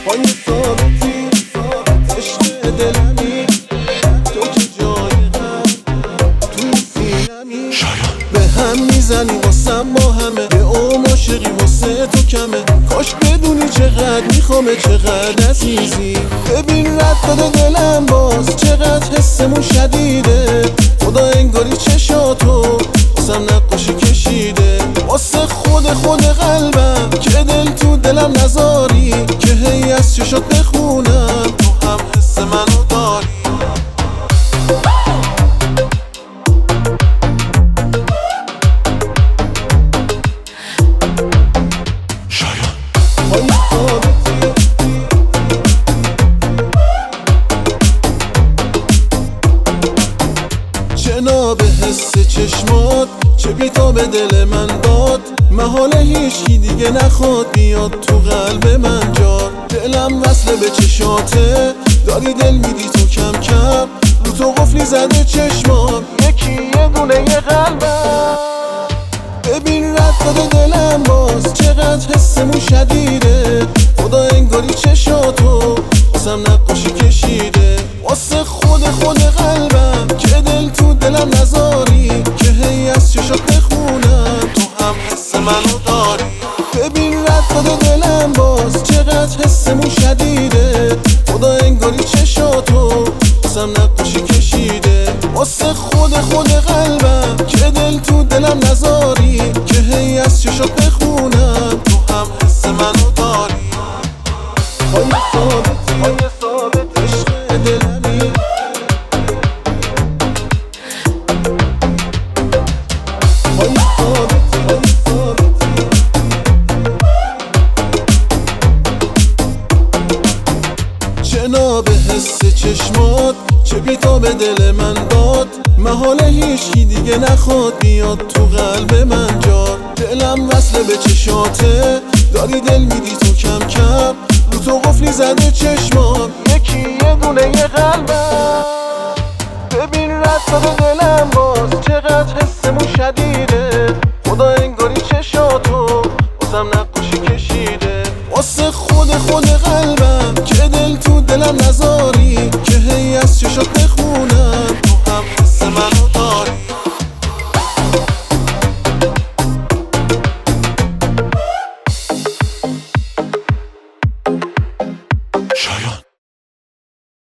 پای ثابتی عشق دلمی، تو که جای توی سینمی. به هم میزنی واسم با همه، به اون عاشقی واسه تو کمه. کاش بدونی چقدر میخوامه، چقدر عزیزی. ببین رد داده دلم باز، چقدر حسمون شدیده. خدا انگاری چشاتو واسم نقاشی کشیده. واسه خود قلبم که دل تو دلم نذاری، که هی از چشات بخونم تو هم حس منو داری. جناب حس چشمات چه بیتا به دل من داد. محال هیچی دیگه نخواد بیاد تو قلب من جا. دلم وصله به چشاته، داری دل میدی تو کم کم. رو تو قفلی زده چشمام، یکی یه دونه یه قلبم. ببین رد داده دلم باز، چقدر حسمون شدیده. خدا انگاری چشاتو واسم نقاشی کشیده. واسه خود قلبم که دل تو دلم نذاری، که هی از چشات بخونم تو هم حس منو داری. ببین رد داده دلم باز، چقدر حسمون شدیده. خدا انگاری چشاتو واسم نقاشی کشیده. واسه خود قلبم که دل تو دلم نذاری، که هی از چشات بخونم تو هم حس منو داری. پای ثابت عشق دلمی، پای ثابت جناب حس چشمات چه بیتا به دل من داد. محال هیچی دیگه نخواد بیاد تو قلب من جا. دلم وصله به چشاته، داری دل میدی تو کم کم. رو تو قفلی زده چشمام، یکی یه دونه یه قلبم. ببین رد داده دلم باز،